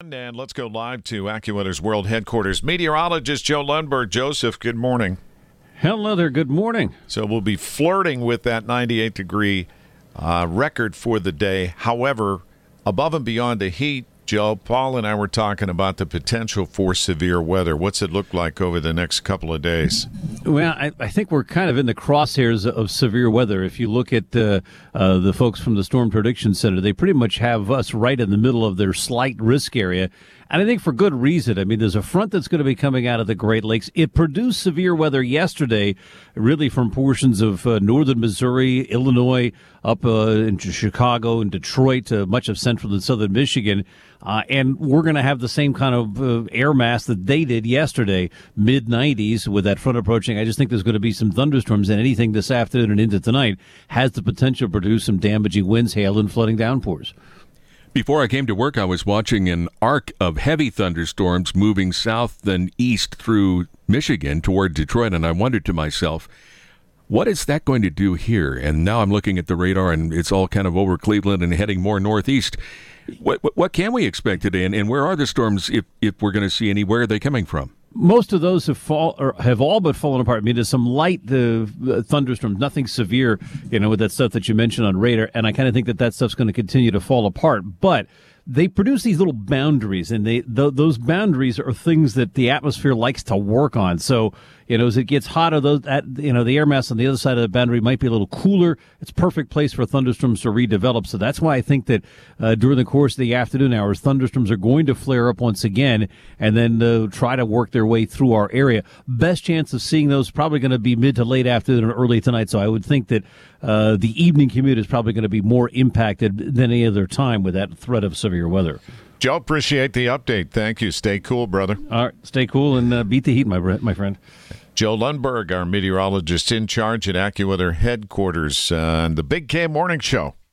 And let's go live to AccuWeather's World Headquarters. Meteorologist Joe Lundberg. Joseph, good morning. Hello there. Good morning. So we'll be flirting with that 98-degree record for the day. However, above and beyond the heat, Joe, Paul and I were talking about the potential for severe weather. What's it look like over the next couple of days? Well, I think we're kind of in the crosshairs of severe weather. If you look at the folks from the Storm Prediction Center, they pretty much have us right in the middle of their slight risk area. And I think for good reason. I mean, there's a front that's going to be coming out of the Great Lakes. It produced severe weather yesterday, really from portions of northern Missouri, Illinois, up into Chicago and Detroit, much of central and southern Michigan. And we're going to have the same kind of air mass that they did yesterday, mid-90s, with that front approaching. I just think there's going to be some thunderstorms, and anything this afternoon and into tonight has the potential to produce some damaging winds, hail, and flooding downpours. Before I came to work, I was watching an arc of heavy thunderstorms moving south and east through Michigan toward Detroit, and I wondered to myself, what is that going to do here? And now I'm looking at the radar, and it's all kind of over Cleveland and heading more northeast. What can we expect today, and where are the storms, if we're going to see any? Where are they coming from? Most of those have all but fallen apart. I mean, there's some light thunderstorms, nothing severe, with that stuff that you mentioned on radar. And I kind of think that stuff's going to continue to fall apart. But they produce these little boundaries, and those boundaries are things that the atmosphere likes to work on. So, as it gets hotter, the air mass on the other side of the boundary might be a little cooler. It's a perfect place for thunderstorms to redevelop. So that's why I think that during the course of the afternoon hours, thunderstorms are going to flare up once again and then try to work their way through our area. Best chance of seeing those probably going to be mid to late afternoon or early tonight. So I would think that the evening commute is probably going to be more impacted than any other time with that threat of severe weather. Joe, appreciate the update. Thank you. Stay cool, brother. All right, stay cool and beat the heat, my friend. Joe Lundberg, our meteorologist in charge at AccuWeather Headquarters on the Big K Morning Show.